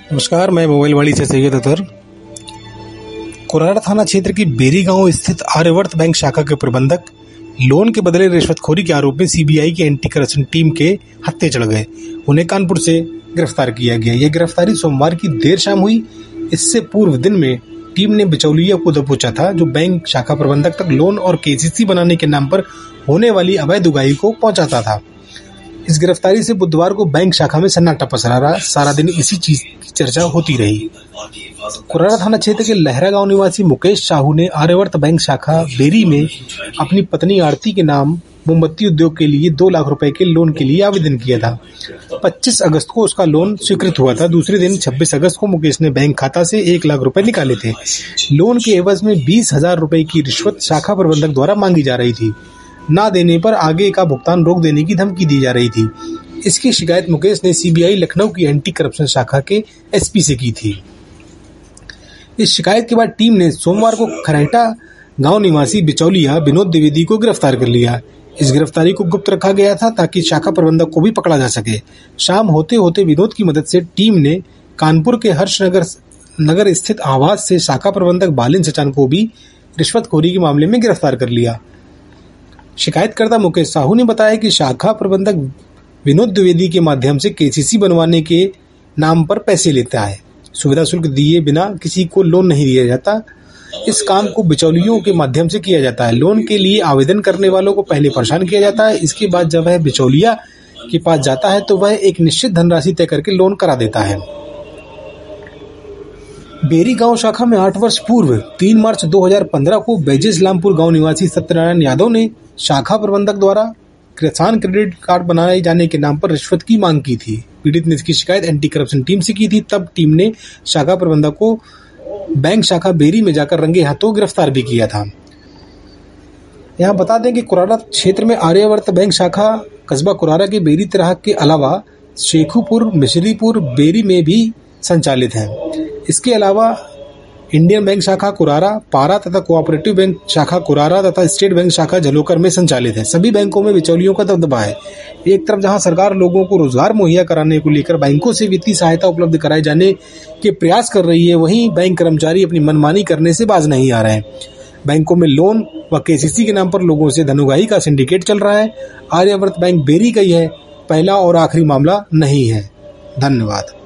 नमस्कार, मैं मोबाइलवाड़ी से सैयद अतर। कुराड़ा थाना क्षेत्र की बेरी गांव स्थित आर्यवर्त बैंक शाखा के प्रबंधक लोन के बदले रिश्वतखोरी के आरोप में सीबीआई की एंटी करप्शन टीम के हत्थे चढ़ गए। उन्हें कानपुर से गिरफ्तार किया गया। यह गिरफ्तारी सोमवार की देर शाम हुई। इससे पूर्व दिन में टीम ने बिचौलिया को दबोचा था, जो बैंक शाखा प्रबंधक तक लोन और केसीसी बनाने के नाम पर होने वाली अवैध उगाही को पहुंचाता था। इस गिरफ्तारी से बुधवार को बैंक शाखा में सन्नाटा पसरा रहा। सारा दिन इसी चीज की चर्चा होती रही। कुराड़ा थाना क्षेत्र के लहरा गांव निवासी मुकेश साहू ने आर्यवर्त बैंक शाखा बेरी में अपनी पत्नी आरती के नाम मोमबत्ती उद्योग के लिए 2 लाख रुपए के लोन के लिए आवेदन किया था। 25 अगस्त को उसका लोन स्वीकृत हुआ था। दूसरे दिन 26 अगस्त को मुकेश ने बैंक खाता से 1 लाख रुपए निकाले थे। लोन के एवज में 20,000 रुपए की रिश्वत शाखा प्रबंधक द्वारा मांगी जा रही थी। ना देने पर आगे का भुगतान रोक देने की धमकी दी जा रही थी। इसकी शिकायत मुकेश ने सीबीआई लखनऊ की एंटी करप्शन शाखा के एसपी से की थी। इस शिकायत के बाद टीम ने सोमवार को खरैटा गांव निवासी बिचौलिया विनोद द्विवेदी को गिरफ्तार कर लिया। इस गिरफ्तारी को गुप्त रखा गया था ताकि शाखा प्रबंधक को भी पकड़ा जा सके। शाम होते होते विनोद की मदद से टीम ने कानपुर के हर्षनगर स्थित आवास से शाखा प्रबंधक बालिन सचान को भी रिश्वतखोरी के मामले में गिरफ्तार कर लिया। शिकायतकर्ता मुकेश साहू ने बताया कि शाखा प्रबंधक विनोद द्विवेदी के माध्यम से केसीसी बनवाने के नाम पर पैसे लेता है। सुविधा शुल्क दिए बिना किसी को लोन नहीं दिया जाता। इस काम को बिचौलियों के माध्यम से किया जाता है। लोन के लिए आवेदन करने वालों को पहले परेशान किया जाता है। इसके बाद जब वह बिचौलिया के पास जाता है तो वह एक निश्चित धनराशि तय करके लोन करा देता है। बेरी गांव शाखा में 8 वर्ष पूर्व 3 मार्च 2015 को बैजे इस्लामपुर गांव निवासी सत्यनारायण यादव ने शाखा प्रबंधक द्वारा किसान क्रेडिट कार्ड बनाए जाने के नाम पर रिश्वत की मांग की थी। पीड़ित ने इसकी शिकायत एंटी करप्शन टीम से की थी। तब टीम ने शाखा प्रबंधक को बैंक शाखा बेरी में जाकर रंगे हाथों गिरफ्तार भी किया था। यहाँ बता दें कि कुराड़ा क्षेत्र में आर्यवर्त बैंक शाखा कस्बा कुराड़ा के बेरी तिराह के अलावा शेखुपुर, मिश्रीपुर, बेरी में भी संचालित है। इसके अलावा इंडियन बैंक शाखा कुराड़ा, पारा तथा कोऑपरेटिव बैंक शाखा कुराड़ा तथा स्टेट बैंक शाखा झलोकर में संचालित है। सभी बैंकों में बिचौलियों का दबदबा है। एक तरफ जहां सरकार लोगों को रोजगार मुहैया कराने को लेकर बैंकों से वित्तीय सहायता उपलब्ध कराए जाने के प्रयास कर रही है, वहीं बैंक कर्मचारी अपनी मनमानी करने से बाज नहीं आ रहे हैं। बैंकों में लोन व केसीसी के नाम पर लोगों से धनउगाही का सिंडिकेट चल रहा है। आर्यवर्त बैंक बेरी का यह पहला और आखिरी मामला नहीं है। धन्यवाद।